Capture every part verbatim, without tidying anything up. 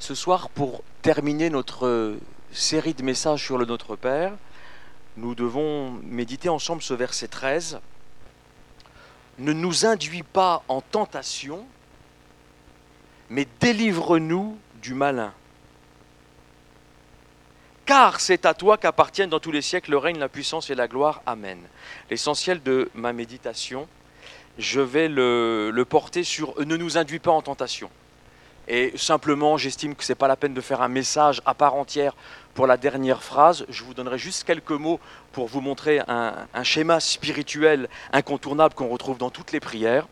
Ce soir, pour terminer notre série de messages sur le Notre Père, nous devons méditer ensemble ce verset treize. Ne nous induis pas en tentation, mais délivre-nous du malin. Car c'est à toi qu'appartiennent dans tous les siècles le règne, la puissance et la gloire. Amen. L'essentiel de ma méditation, je vais le, le porter sur « Ne nous induis pas en tentation ». Et simplement, j'estime que ce n'est pas la peine de faire un message à part entière pour la dernière phrase. Je vous donnerai juste quelques mots pour vous montrer un, un schéma spirituel incontournable qu'on retrouve dans toutes les prières.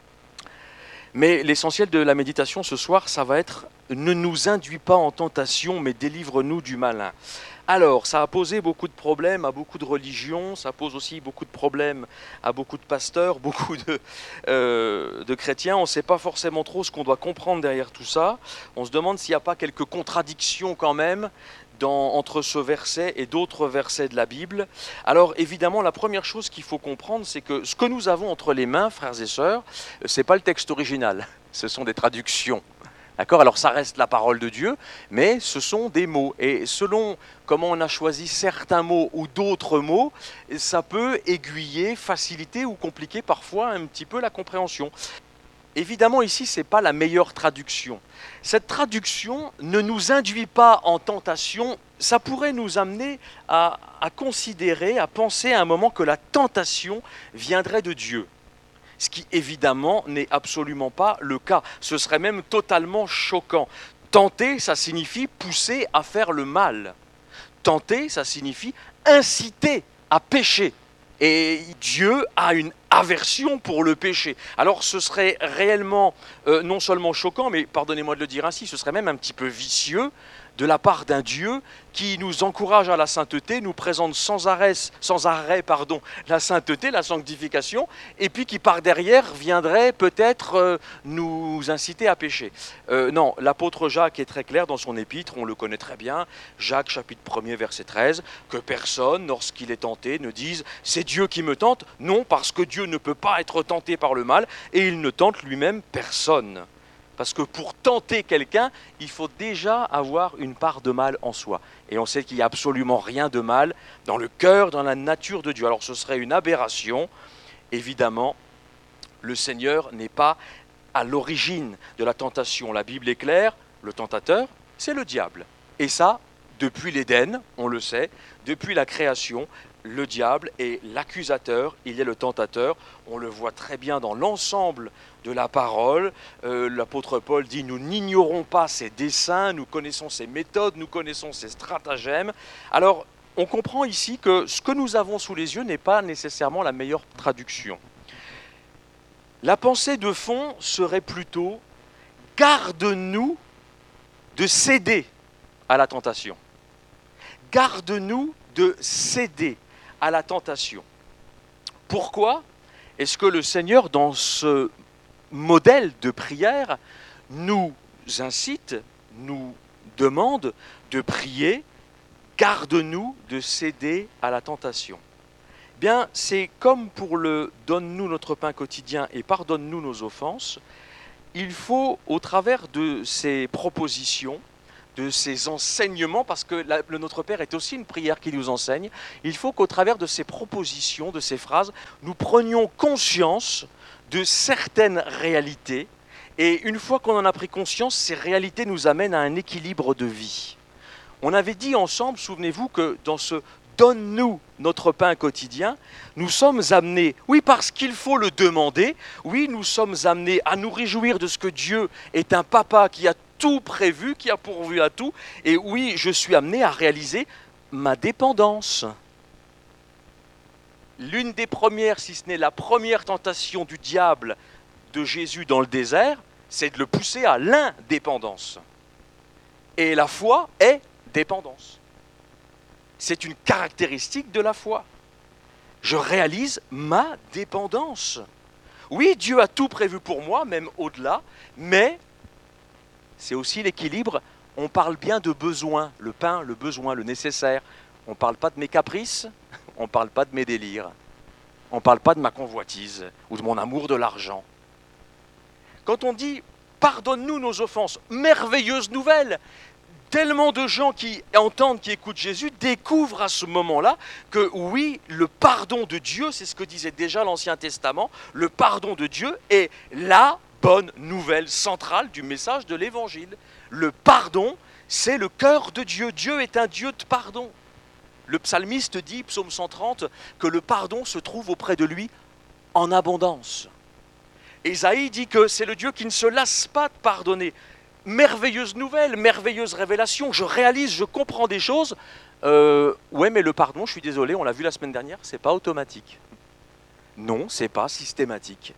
Mais l'essentiel de la méditation ce soir, ça va être « Ne nous induis pas en tentation, mais délivre-nous du malin ». Alors, ça a posé beaucoup de problèmes à beaucoup de religions, ça pose aussi beaucoup de problèmes à beaucoup de pasteurs, beaucoup de, euh, de chrétiens. On ne sait pas forcément trop ce qu'on doit comprendre derrière tout ça. On se demande s'il n'y a pas quelques contradictions quand même dans, entre ce verset et d'autres versets de la Bible. Alors, évidemment, la première chose qu'il faut comprendre, c'est que ce que nous avons entre les mains, frères et sœurs, ce n'est pas le texte original, ce sont des traductions. D'accord ? Alors ça reste la parole de Dieu, mais ce sont des mots. Et selon comment on a choisi certains mots ou d'autres mots, ça peut aiguiller, faciliter ou compliquer parfois un petit peu la compréhension. Évidemment, ici, ce n'est pas la meilleure traduction. Cette traduction ne nous induit pas en tentation. Ça pourrait nous amener à, à considérer, à penser à un moment que la tentation viendrait de Dieu. Ce qui, évidemment, n'est absolument pas le cas. Ce serait même totalement choquant. Tenter, ça signifie pousser à faire le mal. Tenter, ça signifie inciter à pécher. Et Dieu a une aversion pour le péché. Alors ce serait réellement euh, non seulement choquant, mais pardonnez-moi de le dire ainsi, ce serait même un petit peu vicieux de la part d'un Dieu qui nous encourage à la sainteté, nous présente sans arrêt, sans arrêt pardon, la sainteté, la sanctification, et puis qui par derrière viendrait peut-être euh, nous inciter à pécher. Euh, non, l'apôtre Jacques est très clair dans son épître, on le connaît très bien, Jacques chapitre premier verset treize, que personne, lorsqu'il est tenté, ne dise « c'est Dieu qui me tente ». Non, parce que Dieu ne peut pas être tenté par le mal, et il ne tente lui-même personne. Parce que pour tenter quelqu'un, il faut déjà avoir une part de mal en soi. Et on sait qu'il n'y a absolument rien de mal dans le cœur, dans la nature de Dieu. Alors ce serait une aberration. Évidemment, le Seigneur n'est pas à l'origine de la tentation. La Bible est claire, le tentateur, c'est le diable. Et ça, depuis l'Éden, on le sait, depuis la création, le diable est l'accusateur, il est le tentateur. On le voit très bien dans l'ensemble de la parole. Euh, l'apôtre Paul dit « Nous n'ignorons pas ses desseins, nous connaissons ses méthodes, nous connaissons ses stratagèmes ». Alors, on comprend ici que ce que nous avons sous les yeux n'est pas nécessairement la meilleure traduction. La pensée de fond serait plutôt « Garde-nous de céder à la tentation ». Garde-nous de céder à la tentation. Pourquoi est-ce que le Seigneur, dans ce modèle de prière, nous incite, nous demande de prier « Garde-nous de céder à la tentation ». Bien, c'est comme pour le « Donne-nous notre pain quotidien et pardonne-nous nos offenses », il faut, au travers de ces propositions, de ces enseignements, parce que la, le Notre Père est aussi une prière qui nous enseigne, il faut qu'au travers de ces propositions, de ces phrases, nous prenions conscience de certaines réalités, et une fois qu'on en a pris conscience, ces réalités nous amènent à un équilibre de vie. On avait dit ensemble, souvenez-vous, que dans ce « Donne-nous notre pain quotidien », nous sommes amenés, oui parce qu'il faut le demander, oui nous sommes amenés à nous réjouir de ce que Dieu est un papa qui a tout prévu, qui a pourvu à tout, et oui, je suis amené à réaliser ma dépendance. L'une des premières, si ce n'est la première tentation du diable de Jésus dans le désert, c'est de le pousser à l'indépendance. Et la foi est dépendance. C'est une caractéristique de la foi. Je réalise ma dépendance. Oui, Dieu a tout prévu pour moi, même au-delà, mais c'est aussi l'équilibre. On parle bien de besoin, le pain, le besoin, le nécessaire. On ne parle pas de mes caprices, on ne parle pas de mes délires. On ne parle pas de ma convoitise ou de mon amour de l'argent. Quand on dit pardonne-nous nos offenses. Merveilleuse nouvelle. Tellement de gens qui entendent, qui écoutent Jésus, découvrent à ce moment-là que oui, le pardon de Dieu, c'est ce que disait déjà l'Ancien Testament, le pardon de Dieu est la bonne nouvelle centrale du message de l'Évangile. Le pardon, c'est le cœur de Dieu. Dieu est un Dieu de pardon. Le psalmiste dit, psaume cent trente, que le pardon se trouve auprès de lui en abondance. Ésaïe dit que c'est le Dieu qui ne se lasse pas de pardonner. Merveilleuse nouvelle, merveilleuse révélation, je réalise, je comprends des choses. Euh, ouais, mais le pardon, je suis désolé, on l'a vu la semaine dernière, c'est pas automatique. Non, c'est pas systématique.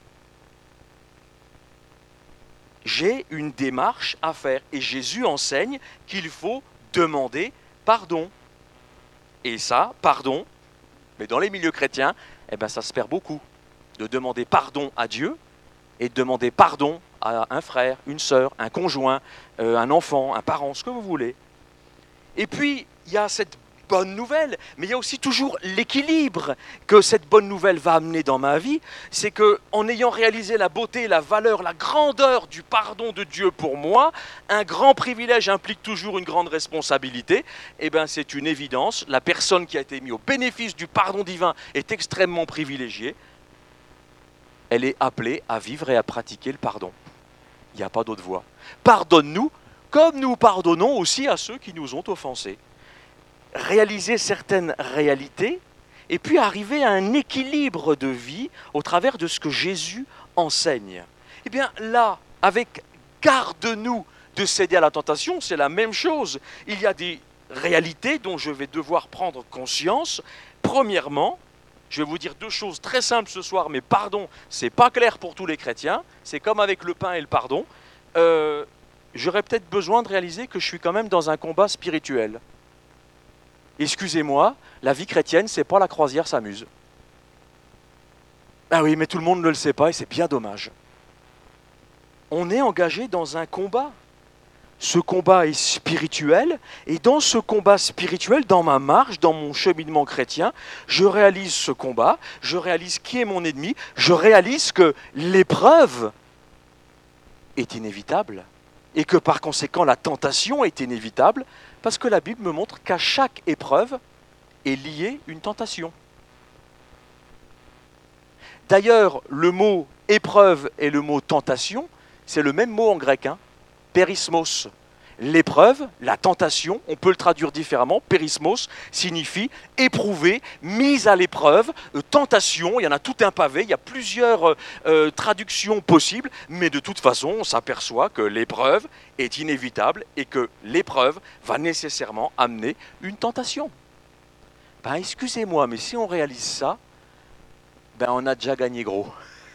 J'ai une démarche à faire et Jésus enseigne qu'il faut demander pardon. Et ça, pardon, mais dans les milieux chrétiens, eh ben, ça se perd beaucoup. De demander pardon à Dieu et de demander pardon à un frère, une sœur, un conjoint, euh, un enfant, un parent, ce que vous voulez. Et puis, il y a cette bonne nouvelle, mais il y a aussi toujours l'équilibre que cette bonne nouvelle va amener dans ma vie, c'est qu'en ayant réalisé la beauté, la valeur, la grandeur du pardon de Dieu pour moi, un grand privilège implique toujours une grande responsabilité, et bien c'est une évidence, la personne qui a été mise au bénéfice du pardon divin est extrêmement privilégiée, elle est appelée à vivre et à pratiquer le pardon. Il n'y a pas d'autre voie. Pardonne-nous comme nous pardonnons aussi à ceux qui nous ont offensés. Réaliser certaines réalités et puis arriver à un équilibre de vie au travers de ce que Jésus enseigne. Eh bien là, avec garde-nous de céder à la tentation, c'est la même chose. Il y a des réalités dont je vais devoir prendre conscience. Premièrement, je vais vous dire deux choses très simples ce soir, mais pardon, c'est pas clair pour tous les chrétiens, c'est comme avec le pain et le pardon. Euh, j'aurais peut-être besoin de réaliser que je suis quand même dans un combat spirituel. Excusez-moi, la vie chrétienne, c'est pas la croisière s'amuse. Ah oui, mais tout le monde ne le sait pas et c'est bien dommage. On est engagé dans un combat. Ce combat est spirituel, et dans ce combat spirituel, dans ma marche, dans mon cheminement chrétien, je réalise ce combat, je réalise qui est mon ennemi, je réalise que l'épreuve est inévitable, et que par conséquent la tentation est inévitable, parce que la Bible me montre qu'à chaque épreuve est liée une tentation. D'ailleurs, le mot épreuve et le mot tentation, c'est le même mot en grec, hein, pérismos. L'épreuve, la tentation, on peut le traduire différemment. Pérismos signifie éprouver, mise à l'épreuve, euh, tentation, il y en a tout un pavé, il y a plusieurs euh, traductions possibles, mais de toute façon, on s'aperçoit que l'épreuve est inévitable et que l'épreuve va nécessairement amener une tentation. Ben, excusez-moi, mais si on réalise ça, ben, on a déjà gagné gros.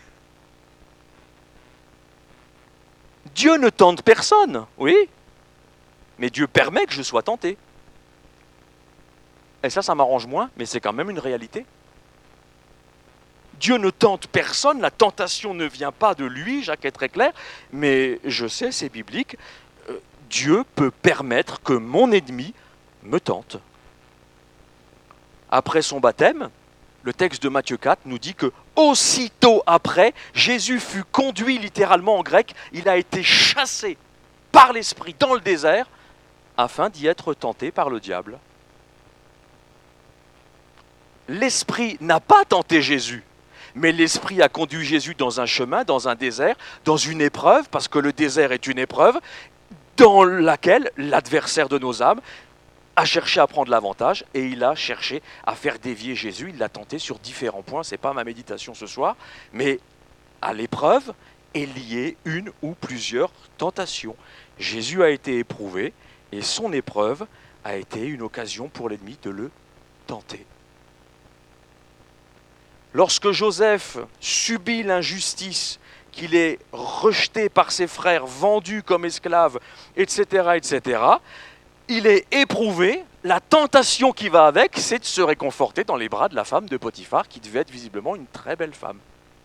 Dieu ne tente personne, oui, mais Dieu permet que je sois tenté. Et ça, ça m'arrange moins, mais c'est quand même une réalité. Dieu ne tente personne, la tentation ne vient pas de lui, Jacques est très clair, mais je sais, c'est biblique, euh, Dieu peut permettre que mon ennemi me tente. Après son baptême, le texte de Matthieu quatre nous dit que aussitôt après, Jésus fut conduit littéralement en grec, il a été chassé par l'Esprit dans le désert afin d'y être tenté par le diable. L'Esprit n'a pas tenté Jésus, mais l'Esprit a conduit Jésus dans un chemin, dans un désert, dans une épreuve, parce que le désert est une épreuve, dans laquelle l'adversaire de nos âmes a cherché à prendre l'avantage et il a cherché à faire dévier Jésus. Il l'a tenté sur différents points, ce n'est pas ma méditation ce soir, mais à l'épreuve est liée une ou plusieurs tentations. Jésus a été éprouvé et son épreuve a été une occasion pour l'ennemi de le tenter. Lorsque Joseph subit l'injustice, qu'il est rejeté par ses frères, vendu comme esclave, et cetera, et cetera, il est éprouvé, la tentation qui va avec, c'est de se réconforter dans les bras de la femme de Potiphar, qui devait être visiblement une très belle femme.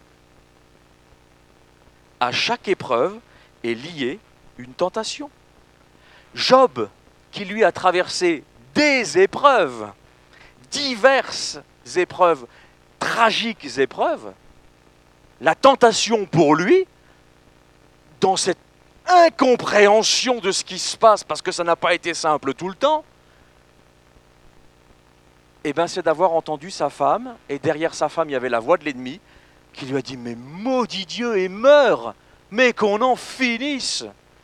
À chaque épreuve est liée une tentation. Job, qui lui a traversé des épreuves, diverses épreuves, tragiques épreuves, la tentation pour lui, dans cette incompréhension de ce qui se passe, parce que ça n'a pas été simple tout le temps, eh ben, c'est d'avoir entendu sa femme, et derrière sa femme, il y avait la voix de l'ennemi, qui lui a dit « Mais maudit Dieu et meurs, mais qu'on en finisse !»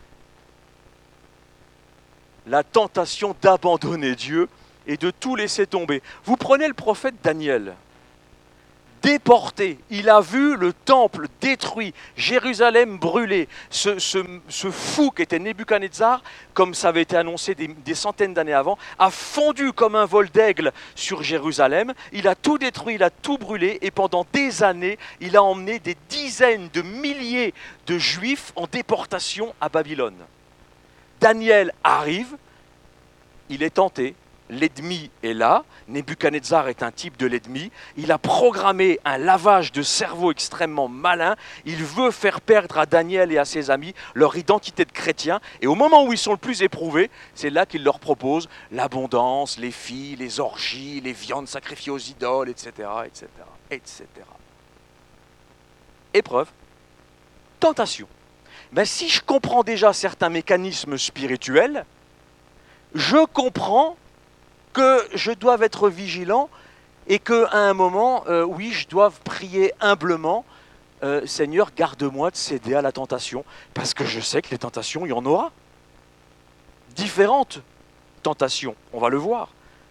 La tentation d'abandonner Dieu et de tout laisser tomber. Vous prenez le prophète Daniel, déporté, il a vu le temple détruit, Jérusalem brûlée. Ce, ce, ce fou qui était Nebuchadnezzar, comme ça avait été annoncé des, des centaines d'années avant, a fondu comme un vol d'aigle sur Jérusalem. Il a tout détruit, il a tout brûlé, et pendant des années, il a emmené des dizaines de milliers de Juifs en déportation à Babylone. Daniel arrive, il est tenté. L'ennemi est là, Nebuchadnezzar est un type de l'ennemi, il a programmé un lavage de cerveau extrêmement malin, il veut faire perdre à Daniel et à ses amis leur identité de chrétiens, et au moment où ils sont le plus éprouvés, c'est là qu'il leur propose l'abondance, les filles, les orgies, les viandes sacrifiées aux idoles, et cetera, et cetera, et cetera. Épreuve, tentation. Ben, si je comprends déjà certains mécanismes spirituels, je comprends que je dois être vigilant et qu'à un moment, euh, oui, je dois prier humblement, euh, Seigneur, garde-moi de céder à la tentation, parce que je sais que les tentations, il y en aura. Différentes tentations, on va le voir.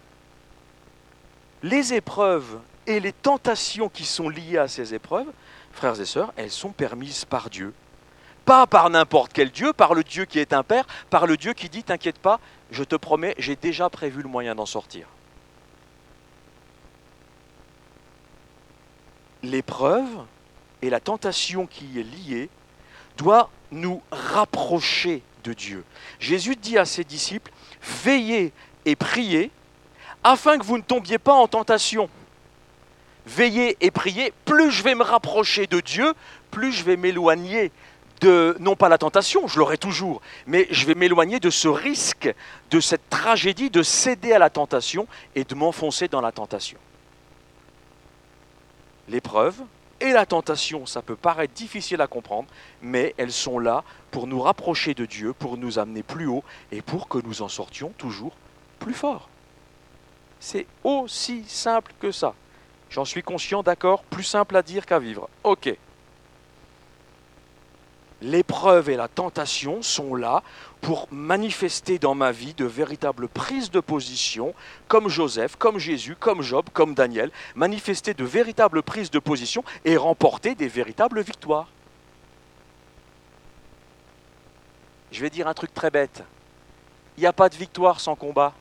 Les épreuves et les tentations qui sont liées à ces épreuves, frères et sœurs, elles sont permises par Dieu. Pas par n'importe quel Dieu, par le Dieu qui est un Père, par le Dieu qui dit « T'inquiète pas, je te promets, j'ai déjà prévu le moyen d'en sortir. » L'épreuve et la tentation qui y est liée doit nous rapprocher de Dieu. Jésus dit à ses disciples « Veillez et priez afin que vous ne tombiez pas en tentation. » Veillez et priez, plus je vais me rapprocher de Dieu, plus je vais m'éloigner de, non pas la tentation, je l'aurai toujours, mais je vais m'éloigner de ce risque, de cette tragédie de céder à la tentation et de m'enfoncer dans la tentation. L'épreuve et la tentation, ça peut paraître difficile à comprendre, mais elles sont là pour nous rapprocher de Dieu, pour nous amener plus haut et pour que nous en sortions toujours plus forts. C'est aussi simple que ça. J'en suis conscient, d'accord, plus simple à dire qu'à vivre. Ok. L'épreuve et la tentation sont là pour manifester dans ma vie de véritables prises de position, comme Joseph, comme Jésus, comme Job, comme Daniel, manifester de véritables prises de position et remporter des véritables victoires. Je vais dire un truc très bête. Il n'y a pas de victoire sans combat.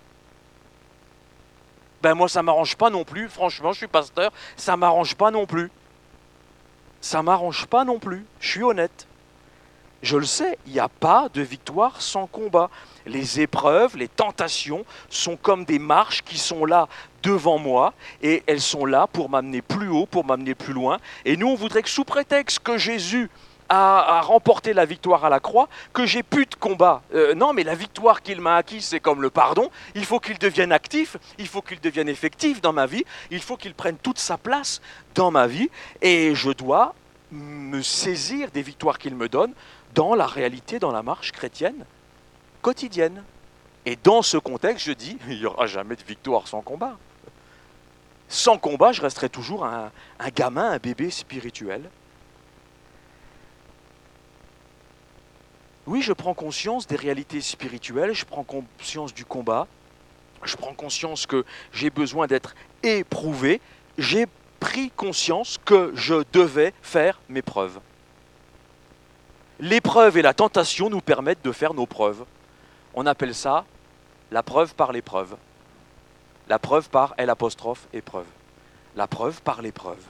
Ben moi, ça ne m'arrange pas non plus. Franchement, je suis pasteur, ça ne m'arrange pas non plus. Ça ne m'arrange pas non plus. Je suis honnête. Je le sais, il n'y a pas de victoire sans combat. Les épreuves, les tentations sont comme des marches qui sont là devant moi et elles sont là pour m'amener plus haut, pour m'amener plus loin. Et nous, on voudrait que sous prétexte que Jésus a, a remporté la victoire à la croix, que j'ai plus de combat. Euh, non, mais la victoire qu'il m'a acquise, c'est comme le pardon. Il faut qu'il devienne actif, il faut qu'il devienne effectif dans ma vie, il faut qu'il prenne toute sa place dans ma vie et je dois me saisir des victoires qu'il me donne dans la réalité, dans la marche chrétienne quotidienne. Et dans ce contexte, je dis, il n'y aura jamais de victoire sans combat. Sans combat, je resterai toujours un, un gamin, un bébé spirituel. Oui, je prends conscience des réalités spirituelles, je prends conscience du combat, je prends conscience que j'ai besoin d'être éprouvé, j'ai pris conscience que je devais faire mes preuves. L'épreuve et la tentation nous permettent de faire nos preuves. On appelle ça la preuve par l'épreuve. La preuve par L apostrophe épreuve. La preuve par l'épreuve.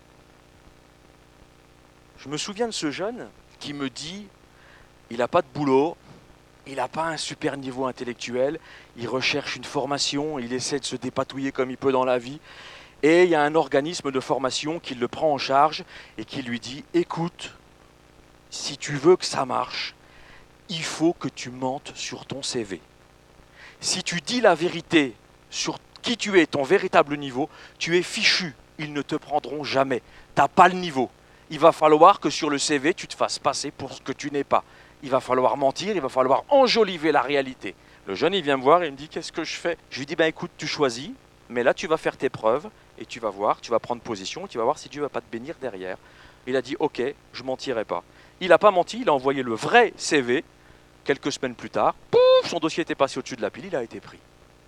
Je me souviens de ce jeune qui me dit, il n'a pas de boulot, il n'a pas un super niveau intellectuel, il recherche une formation, il essaie de se dépatouiller comme il peut dans la vie, et il y a un organisme de formation qui le prend en charge et qui lui dit, écoute, si tu veux que ça marche, il faut que tu mentes sur ton C V. Si tu dis la vérité sur qui tu es, ton véritable niveau, tu es fichu, ils ne te prendront jamais. Tu n'as pas le niveau. Il va falloir que sur le C V, tu te fasses passer pour ce que tu n'es pas. il va falloir mentir, il va falloir enjoliver la réalité. Le jeune, il vient me voir et il me dit, qu'est-ce que je fais? Je lui dis, ben écoute, tu choisis, mais là tu vas faire tes preuves et tu vas voir, tu vas prendre position, et tu vas voir si Dieu ne va pas te bénir derrière. Il a dit, ok, je mentirai pas. Il n'a pas menti, il a envoyé le vrai C V. Quelques semaines plus tard, pouf, son dossier était passé au-dessus de la pile, il a été pris.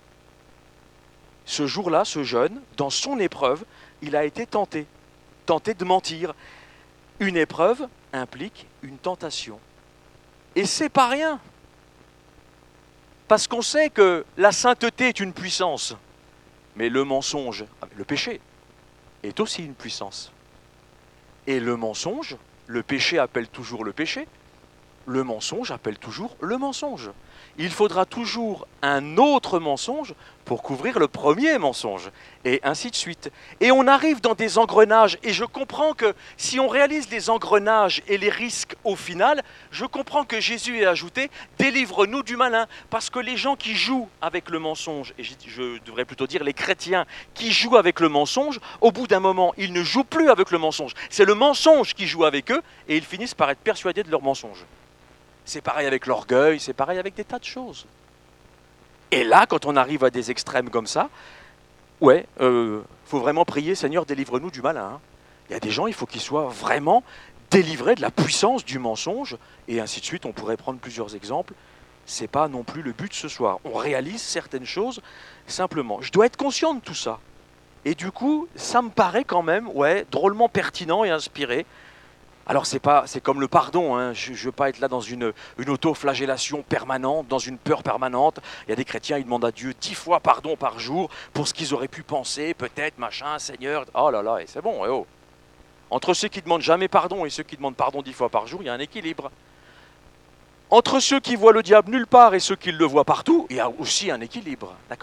Ce jour-là, ce jeune, dans son épreuve, il a été tenté, tenté de mentir. Une épreuve implique une tentation. Et c'est pas rien. Parce qu'on sait que la sainteté est une puissance, mais le mensonge, le péché, est aussi une puissance. Et le mensonge, le péché appelle toujours le péché, le mensonge appelle toujours le mensonge. Il faudra toujours un autre mensonge pour couvrir le premier mensonge, et ainsi de suite. Et on arrive dans des engrenages, et je comprends que si on réalise les engrenages et les risques au final, je comprends que Jésus ait ajouté « délivre-nous du malin », parce que les gens qui jouent avec le mensonge, et je devrais plutôt dire les chrétiens qui jouent avec le mensonge, au bout d'un moment, ils ne jouent plus avec le mensonge. C'est le mensonge qui joue avec eux, et ils finissent par être persuadés de leur mensonge. C'est pareil avec l'orgueil, c'est pareil avec des tas de choses. Et là, quand on arrive à des extrêmes comme ça, ouais, il euh, faut vraiment prier, Seigneur, délivre-nous du malin. Hein. Il y a des gens, il faut qu'ils soient vraiment délivrés de la puissance du mensonge, et ainsi de suite. On pourrait prendre plusieurs exemples. Ce n'est pas non plus le but ce soir. On réalise certaines choses simplement. Je dois être conscient de tout ça. Et du coup, ça me paraît quand même ouais, drôlement pertinent et inspiré. Alors c'est pas, c'est comme le pardon, hein. Je ne veux pas être là dans une, une auto-flagellation permanente, dans une peur permanente. Il y a des chrétiens, ils demandent à Dieu dix fois pardon par jour pour ce qu'ils auraient pu penser, peut-être, machin, Seigneur. Oh là là, et c'est bon, et oh. Entre ceux qui demandent jamais pardon et ceux qui demandent pardon dix fois par jour, il y a un équilibre. Entre ceux qui voient le diable nulle part et ceux qui le voient partout, il y a aussi un équilibre, d'accord ?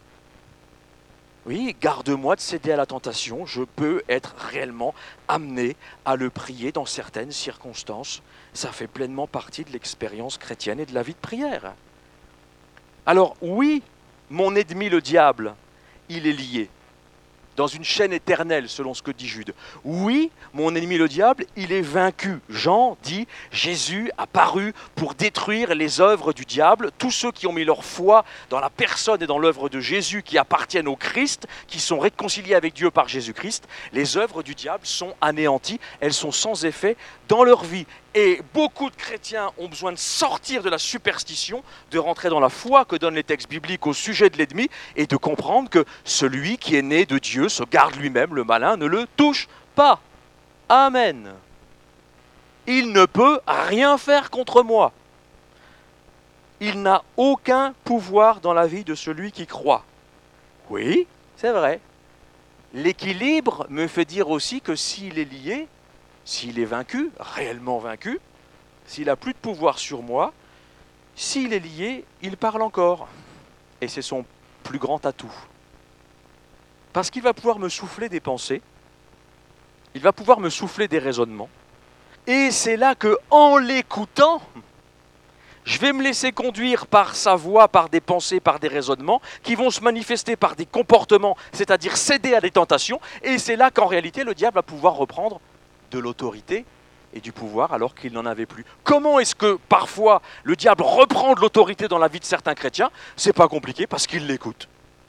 Oui, garde-moi de céder à la tentation, je peux être réellement amené à le prier dans certaines circonstances. Ça fait pleinement partie de l'expérience chrétienne et de la vie de prière. Alors oui, mon ennemi le diable, il est lié dans une chaîne éternelle, selon ce que dit Jude. Oui, mon ennemi le diable, il est vaincu. Jean dit, Jésus a paru pour détruire les œuvres du diable. Tous ceux qui ont mis leur foi dans la personne et dans l'œuvre de Jésus, qui appartiennent au Christ, qui sont réconciliés avec Dieu par Jésus-Christ, les œuvres du diable sont anéanties, elles sont sans effet dans leur vie. Et beaucoup de chrétiens ont besoin de sortir de la superstition, de rentrer dans la foi que donnent les textes bibliques au sujet de l'ennemi et de comprendre que celui qui est né de Dieu se garde lui-même, le malin ne le touche pas. Amen. Il ne peut rien faire contre moi. Il n'a aucun pouvoir dans la vie de celui qui croit. Oui, c'est vrai. L'équilibre me fait dire aussi que s'il est lié, s'il est vaincu, réellement vaincu, s'il n'a plus de pouvoir sur moi, s'il est lié, il parle encore. Et c'est son plus grand atout. Parce qu'il va pouvoir me souffler des pensées, il va pouvoir me souffler des raisonnements. Et c'est là que, en l'écoutant, je vais me laisser conduire par sa voix, par des pensées, par des raisonnements, qui vont se manifester par des comportements, c'est-à-dire céder à des tentations. Et c'est là qu'en réalité, le diable va pouvoir reprendre de l'autorité et du pouvoir alors qu'il n'en avait plus. Comment est-ce que parfois le diable reprend de l'autorité dans la vie de certains chrétiens? C'est pas compliqué parce qu'il l'écoute.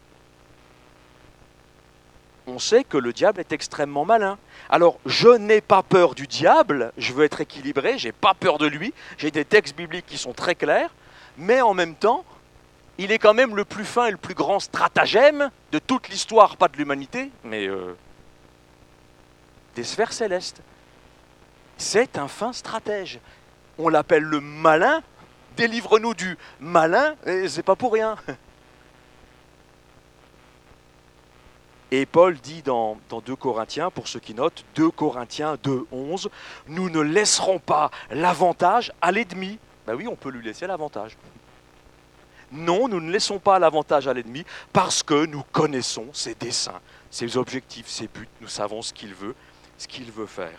On sait que le diable est extrêmement malin. Alors, je n'ai pas peur du diable, je veux être équilibré, j'ai pas peur de lui, j'ai des textes bibliques qui sont très clairs, mais en même temps, il est quand même le plus fin et le plus grand stratagème de toute l'histoire, pas de l'humanité, mais euh, des sphères célestes. C'est un fin stratège. On l'appelle le malin. Délivre-nous du malin, et c'est pas pour rien. Et Paul dit dans, dans deux Corinthiens, pour ceux qui notent, deux Corinthiens deux, onze, « Nous ne laisserons pas l'avantage à l'ennemi. » Ben oui, on peut lui laisser l'avantage. Non, nous ne laissons pas l'avantage à l'ennemi parce que nous connaissons ses desseins, ses objectifs, ses buts. Nous savons ce qu'il veut, ce qu'il veut faire.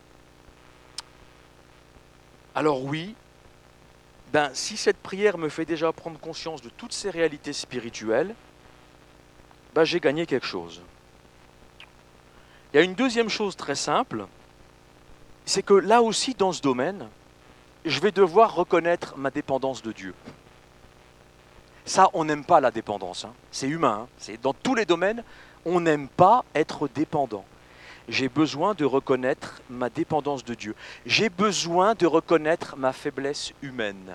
Alors oui, ben, si cette prière me fait déjà prendre conscience de toutes ces réalités spirituelles, ben, j'ai gagné quelque chose. Il y a une deuxième chose très simple, c'est que là aussi dans ce domaine, je vais devoir reconnaître ma dépendance de Dieu. Ça, on n'aime pas la dépendance, hein. C'est humain, hein. C'est dans tous les domaines, on n'aime pas être dépendant. J'ai besoin de reconnaître ma dépendance de Dieu. J'ai besoin de reconnaître ma faiblesse humaine.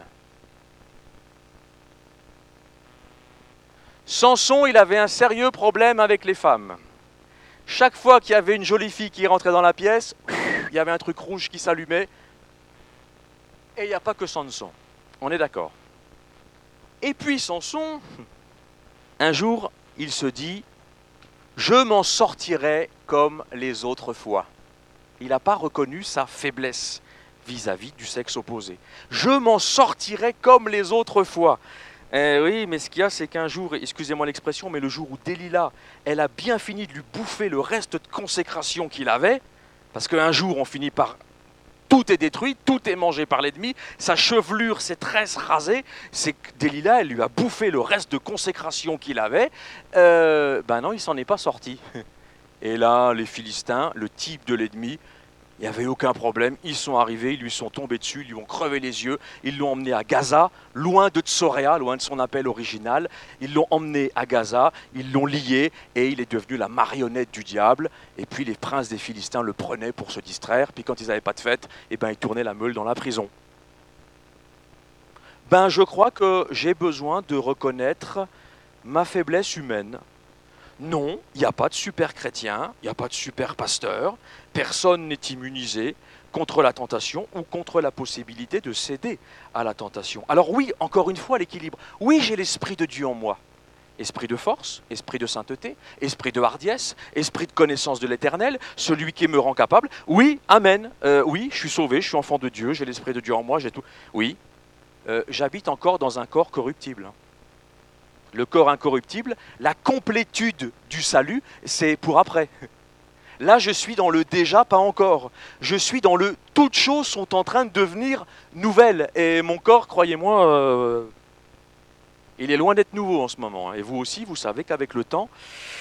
Samson, il avait un sérieux problème avec les femmes. Chaque fois qu'il y avait une jolie fille qui rentrait dans la pièce, il y avait un truc rouge qui s'allumait. Et il n'y a pas que Samson. On est d'accord. Et puis Samson, un jour, il se dit « Je m'en sortirai comme les autres fois ». Il n'a pas reconnu sa faiblesse vis-à-vis du sexe opposé. « Je m'en sortirai comme les autres fois ». Eh oui, mais ce qu'il y a, c'est qu'un jour, excusez-moi l'expression, mais le jour où Delilah, elle a bien fini de lui bouffer le reste de consécration qu'il avait, parce qu'un jour, on finit par... Tout est détruit, tout est mangé par l'ennemi, sa chevelure, ses tresses rasées, c'est que Delilah, elle lui a bouffé le reste de consécration qu'il avait. Euh, ben non, il s'en est pas sorti. Et là, les Philistins, le type de l'ennemi, il n'y avait aucun problème, ils sont arrivés, ils lui sont tombés dessus, ils lui ont crevé les yeux, ils l'ont emmené à Gaza, loin de Tsoréa, loin de son appel original, ils l'ont emmené à Gaza, ils l'ont lié et il est devenu la marionnette du diable. Et puis les princes des Philistins le prenaient pour se distraire, puis quand ils n'avaient pas de fête, eh ben, ils tournaient la meule dans la prison. Ben, je crois que j'ai besoin de reconnaître ma faiblesse humaine. Non, il n'y a pas de super chrétien, il n'y a pas de super pasteur, personne n'est immunisé contre la tentation ou contre la possibilité de céder à la tentation. Alors oui, encore une fois, l'équilibre. Oui, j'ai l'Esprit de Dieu en moi. Esprit de force, esprit de sainteté, esprit de hardiesse, esprit de connaissance de l'Éternel, celui qui me rend capable. Oui, amen. Euh, oui, je suis sauvé, je suis enfant de Dieu, j'ai l'Esprit de Dieu en moi, j'ai tout. Oui, euh, j'habite encore dans un corps corruptible. Le corps incorruptible, la complétude du salut, c'est pour après. Là, je suis dans le déjà, pas encore. Je suis dans le toutes choses sont en train de devenir nouvelles. Et mon corps, croyez-moi, euh, il est loin d'être nouveau en ce moment. Et vous aussi, vous savez qu'avec le temps,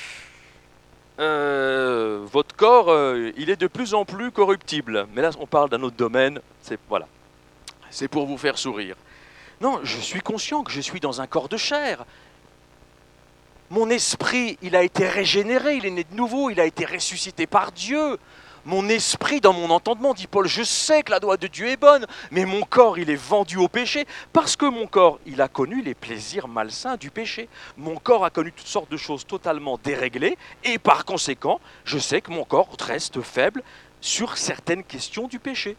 euh, votre corps, euh, il est de plus en plus corruptible. Mais là, on parle d'un autre domaine. C'est voilà, c'est pour vous faire sourire. Non, je suis conscient que je suis dans un corps de chair. Mon esprit, il a été régénéré, il est né de nouveau, il a été ressuscité par Dieu. Mon esprit, dans mon entendement, dit Paul, je sais que la loi de Dieu est bonne, mais mon corps, il est vendu au péché, parce que mon corps, il a connu les plaisirs malsains du péché. Mon corps a connu toutes sortes de choses totalement déréglées, et par conséquent, je sais que mon corps reste faible sur certaines questions du péché.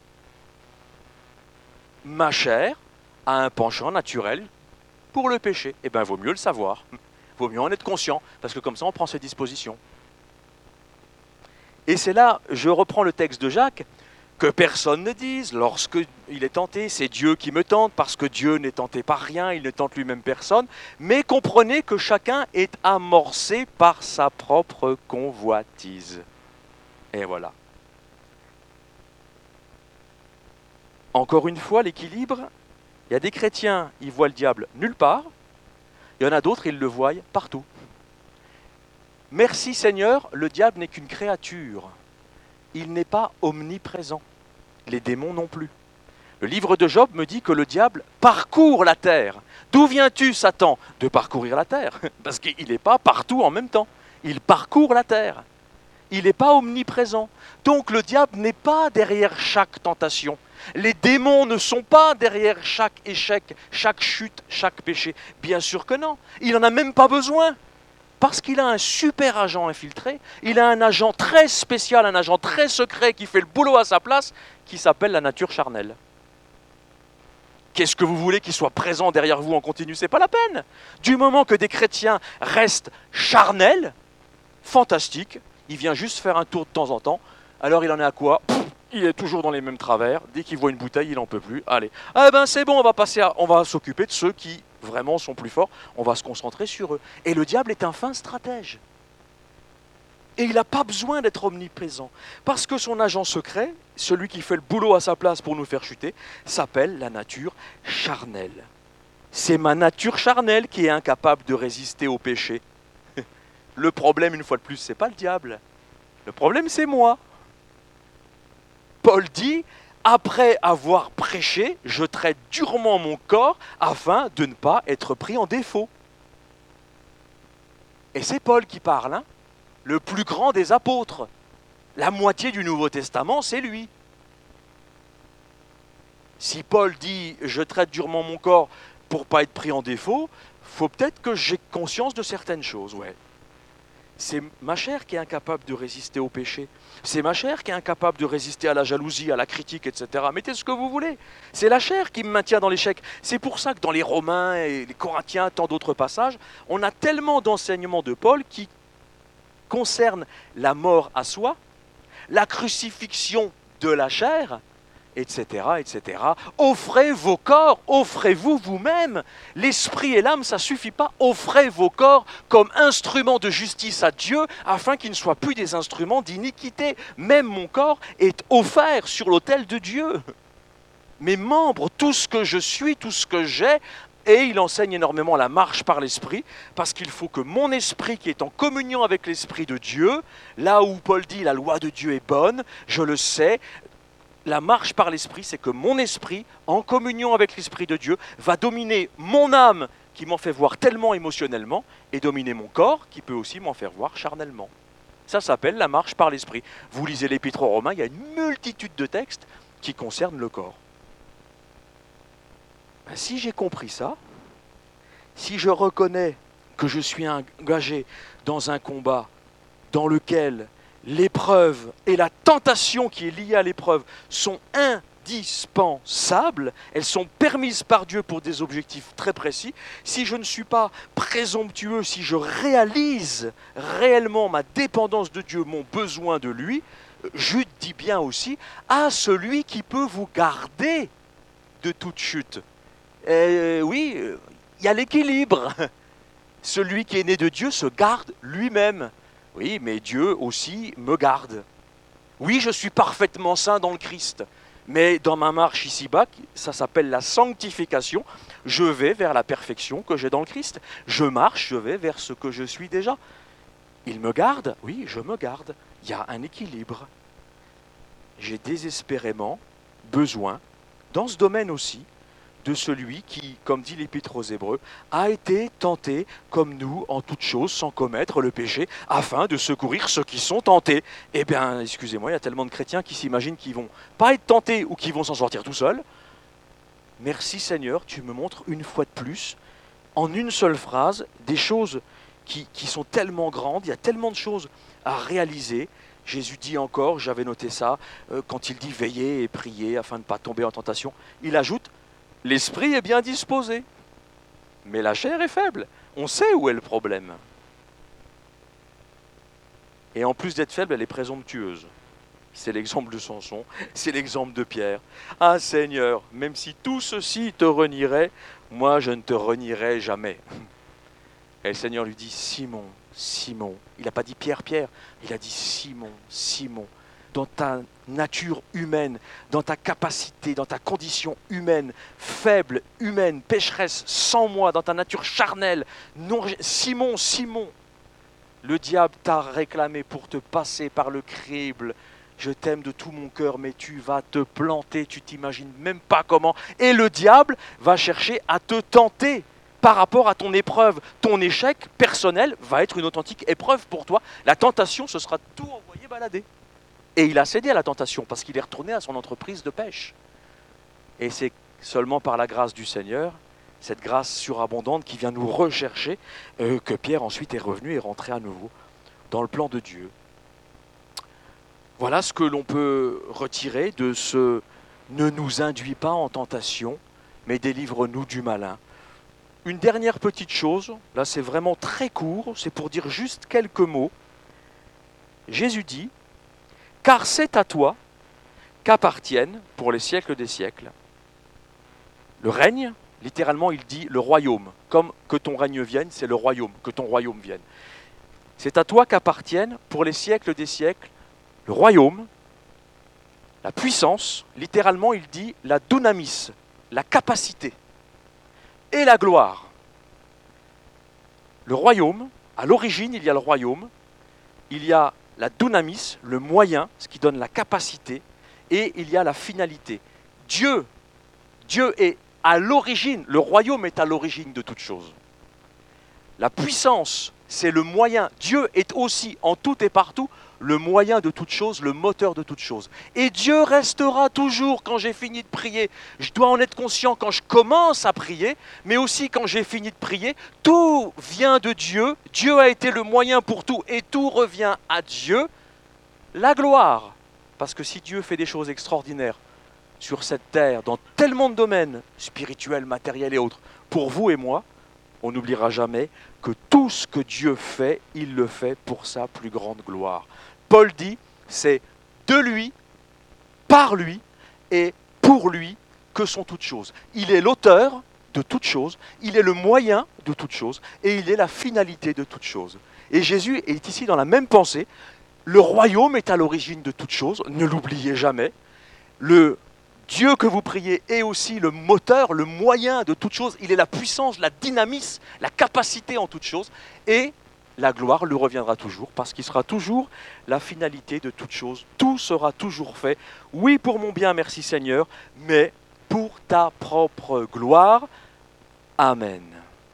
Ma chair a un penchant naturel pour le péché. Eh bien, il vaut mieux le savoir. Il vaut mieux en être conscient, parce que comme ça, on prend ses dispositions. Et c'est là, je reprends le texte de Jacques, que personne ne dise, lorsqu'il est tenté, c'est Dieu qui me tente, parce que Dieu n'est tenté par rien, il ne tente lui-même personne, mais comprenez que chacun est amorcé par sa propre convoitise. Et voilà. Encore une fois, l'équilibre, il y a des chrétiens, ils voient le diable nulle part, il y en a d'autres, ils le voient partout. Merci Seigneur, le diable n'est qu'une créature. Il n'est pas omniprésent. Les démons non plus. Le livre de Job me dit que le diable parcourt la terre. D'où viens-tu, Satan? De parcourir la terre. Parce qu'il n'est pas partout en même temps. Il parcourt la terre. Il n'est pas omniprésent. Donc le diable n'est pas derrière chaque tentation. Les démons ne sont pas derrière chaque échec, chaque chute, chaque péché. Bien sûr que non. Il n'en a même pas besoin. Parce qu'il a un super agent infiltré, il a un agent très spécial, un agent très secret qui fait le boulot à sa place, qui s'appelle la nature charnelle. Qu'est-ce que vous voulez qu'il soit présent derrière vous en continu? C'est pas la peine. Du moment que des chrétiens restent charnels, fantastique, il vient juste faire un tour de temps en temps, alors il en est à quoi? Pff, il est toujours dans les mêmes travers, dès qu'il voit une bouteille, il n'en peut plus. Allez, ah ben c'est bon, on va passer à, on va s'occuper de ceux qui vraiment sont plus forts, on va se concentrer sur eux. Et le diable est un fin stratège. Et il n'a pas besoin d'être omniprésent, parce que son agent secret, celui qui fait le boulot à sa place pour nous faire chuter, s'appelle la nature charnelle. C'est ma nature charnelle qui est incapable de résister au péché. Le problème, une fois de plus, c'est pas le diable. Le problème, c'est moi. Paul dit, après avoir prêché, je traite durement mon corps afin de ne pas être pris en défaut. Et c'est Paul qui parle, hein, le plus grand des apôtres. La moitié du Nouveau Testament, c'est lui. Si Paul dit « je traite durement mon corps pour ne pas être pris en défaut », faut peut-être que j'ai conscience de certaines choses, ouais. C'est ma chair qui est incapable de résister au péché. C'est ma chair qui est incapable de résister à la jalousie, à la critique, et cetera. Mettez ce que vous voulez. C'est la chair qui me maintient dans l'échec. C'est pour ça que dans les Romains et les Corinthiens, tant d'autres passages, on a tellement d'enseignements de Paul qui concernent la mort à soi, la crucifixion de la chair, et cetera, et cetera. Offrez vos corps, offrez-vous vous-même. L'esprit et l'âme, ça ne suffit pas. Offrez vos corps comme instruments de justice à Dieu, afin qu'ils ne soient plus des instruments d'iniquité. Même mon corps est offert sur l'autel de Dieu. Mes membres, tout ce que je suis, tout ce que j'ai, et il enseigne énormément la marche par l'esprit, parce qu'il faut que mon esprit, qui est en communion avec l'esprit de Dieu, là où Paul dit la loi de Dieu est bonne, je le sais. La marche par l'esprit, c'est que mon esprit, en communion avec l'esprit de Dieu, va dominer mon âme, qui m'en fait voir tellement émotionnellement, et dominer mon corps, qui peut aussi m'en faire voir charnellement. Ça s'appelle la marche par l'esprit. Vous lisez l'Épître aux Romains, il y a une multitude de textes qui concernent le corps. Ben, si j'ai compris ça, si je reconnais que je suis engagé dans un combat dans lequel l'épreuve et la tentation qui est liée à l'épreuve sont indispensables, elles sont permises par Dieu pour des objectifs très précis. Si je ne suis pas présomptueux, si je réalise réellement ma dépendance de Dieu, mon besoin de lui, Jude dit bien aussi, à celui qui peut vous garder de toute chute. Euh, oui, il y a l'équilibre. Celui qui est né de Dieu se garde lui-même. Oui, mais Dieu aussi me garde. Oui, je suis parfaitement saint dans le Christ, mais dans ma marche ici-bas, ça s'appelle la sanctification, je vais vers la perfection que j'ai dans le Christ. Je marche, je vais vers ce que je suis déjà. Il me garde? Oui, je me garde. Il y a un équilibre. J'ai désespérément besoin, dans ce domaine aussi, de celui qui, comme dit l'Épître aux Hébreux, a été tenté comme nous en toutes choses sans commettre le péché, afin de secourir ceux qui sont tentés. Eh bien, excusez-moi, il y a tellement de chrétiens qui s'imaginent qu'ils ne vont pas être tentés ou qu'ils vont s'en sortir tout seuls. Merci Seigneur, tu me montres une fois de plus, en une seule phrase, des choses qui, qui sont tellement grandes, il y a tellement de choses à réaliser. Jésus dit encore, j'avais noté ça, euh, quand il dit veiller et prier afin de ne pas tomber en tentation, il ajoute, l'esprit est bien disposé, mais la chair est faible. On sait où est le problème. Et en plus d'être faible, elle est présomptueuse. C'est l'exemple de Samson, c'est l'exemple de Pierre. Ah Seigneur, même si tout ceci te renierait, moi je ne te renierai jamais. Et le Seigneur lui dit, Simon, Simon. Il n'a pas dit Pierre, Pierre, il a dit Simon, Simon. Dans ta nature humaine, dans ta capacité, dans ta condition humaine, faible, humaine, pécheresse, sans moi, dans ta nature charnelle, non, Simon, Simon, le diable t'a réclamé pour te passer par le crible. Je t'aime de tout mon cœur, mais tu vas te planter, tu t'imagines même pas comment. Et le diable va chercher à te tenter par rapport à ton épreuve. Ton échec personnel va être une authentique épreuve pour toi. La tentation, ce sera tout envoyé balader. Et il a cédé à la tentation parce qu'il est retourné à son entreprise de pêche. Et c'est seulement par la grâce du Seigneur, cette grâce surabondante qui vient nous rechercher, euh, que Pierre ensuite est revenu et rentré à nouveau dans le plan de Dieu. Voilà ce que l'on peut retirer de ce « ne nous induis pas en tentation, mais délivre-nous du malin ». Une dernière petite chose, là c'est vraiment très court, c'est pour dire juste quelques mots. Jésus dit, car c'est à toi qu'appartiennent, pour les siècles des siècles, le règne, littéralement il dit le royaume, comme que ton règne vienne, c'est le royaume, que ton royaume vienne. C'est à toi qu'appartiennent, pour les siècles des siècles, le royaume, la puissance, littéralement il dit la dunamis, la capacité, et la gloire. Le royaume, à l'origine il y a le royaume, il y a la dunamis, le moyen, ce qui donne la capacité, et il y a la finalité. Dieu, Dieu est à l'origine, le royaume est à l'origine de toute chose. La puissance, c'est le moyen. Dieu est aussi en tout et partout le moyen de toute chose, le moteur de toute chose. Et Dieu restera toujours quand j'ai fini de prier. Je dois en être conscient quand je commence à prier, mais aussi quand j'ai fini de prier. Tout vient de Dieu. Dieu a été le moyen pour tout et tout revient à Dieu. La gloire, parce que si Dieu fait des choses extraordinaires sur cette terre, dans tellement de domaines, spirituels, matériels et autres, pour vous et moi, on n'oubliera jamais que tout ce que Dieu fait, il le fait pour sa plus grande gloire. Paul dit, c'est de lui, par lui et pour lui que sont toutes choses. Il est l'auteur de toutes choses, il est le moyen de toutes choses et il est la finalité de toutes choses. Et Jésus est ici dans la même pensée. Le royaume est à l'origine de toutes choses, ne l'oubliez jamais. Le Dieu que vous priez est aussi le moteur, le moyen de toutes choses. Il est la puissance, la dynamisme, la capacité en toutes choses. Et la gloire lui reviendra toujours, parce qu'il sera toujours la finalité de toutes choses. Tout sera toujours fait. Oui, pour mon bien, merci Seigneur, mais pour ta propre gloire. Amen.